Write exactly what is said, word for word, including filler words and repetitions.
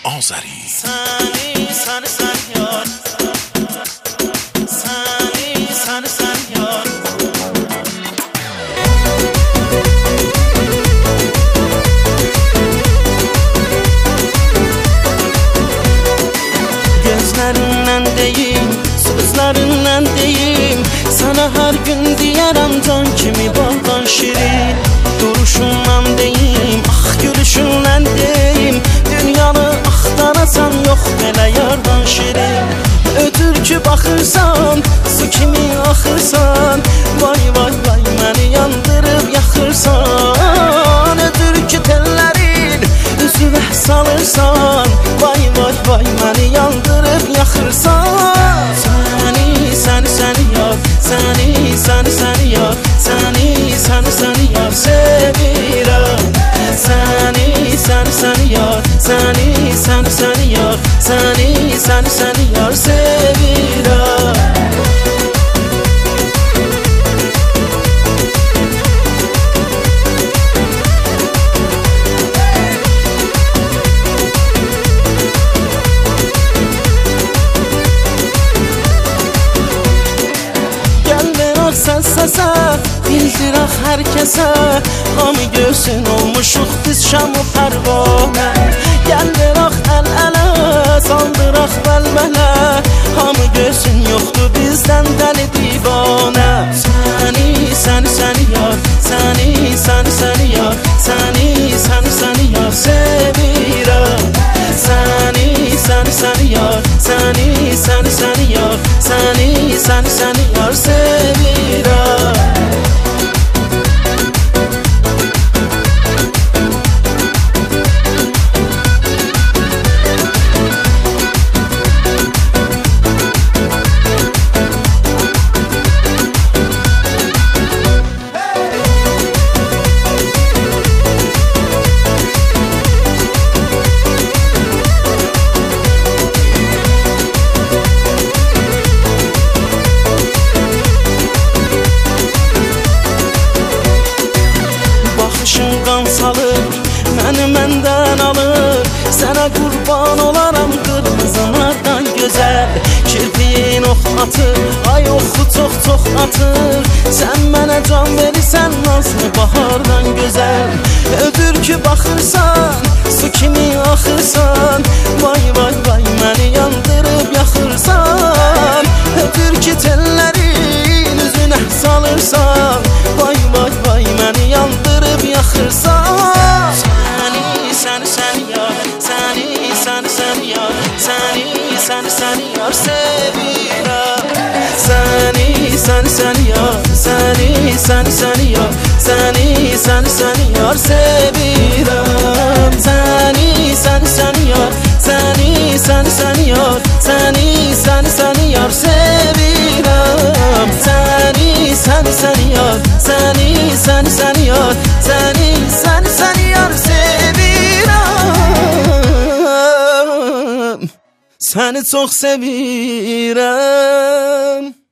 آذری. سنی سن سن یار سنی سن سن یار Gözlerinden deyim, sözlerinden deyim, sana her gün diyerem can kimi baldan şirin. Duruşundan deyim, ah gülüşünden deyim, dünyanı axtarasan yok belə yardan şirin. Ötür ki baxırsan, su kimi axırsan, vay vay vay məni yandırıb yaxırsan. Ötür ki tellərin üzüvə salırsan, vay vay vay məni yandırıb yaxırsan. Səni, səni, səni yar, səni, səni, səni yar, səni, səni, səni yar sevirəm. Səni, səni, səni yar, səni, səni, səni yar, səni, səni, səni yar sevirəm. Səsə, bildirək hər kəsə, hamı görsün olmuşuq biz şam-ı pərvanə. Gəl verək əl-ələ, saldıraq bəlbələ, hamı görsün yoxdur bizdən dəli divanə. Səni, səni, səni yar, səni, səni, səni yar, səni, səni, səni yar sevirəm. Səni, səni, səni yar, səni, səni, səni yar, səni, səni, səni yar sevirəm. Qan salır, məni məndən alır, sənə qurban olaram qırmızılardan gözəl. Kirpiyin ox atır, ay oxu çox-çox atır, sən mənə can verirsən nazlı bahardan gözəl. Ödür ki baxırsan, su kimi axırsan, vay vay vay məni yandırıb yaxırsan. Ödür ki tellərin üzünə salırsan, vay vay vay məni yandırıb yaxırsan. Səni, səni, səni yar, səni, səni, səni yar, səni, səni, səni yar sevirəm. Səni, səni, səni yar, səni, səni, səni yar, səni, səni, səni yar sevirəm. Səni, səni, səni yar, səni, səni, səni yar, səni, səni, səni yar sevirəm. Səni, səni, səni yar, səni, səni, səni yar, səni, səni, səni yar sevirəm. Səni çox sevirəm.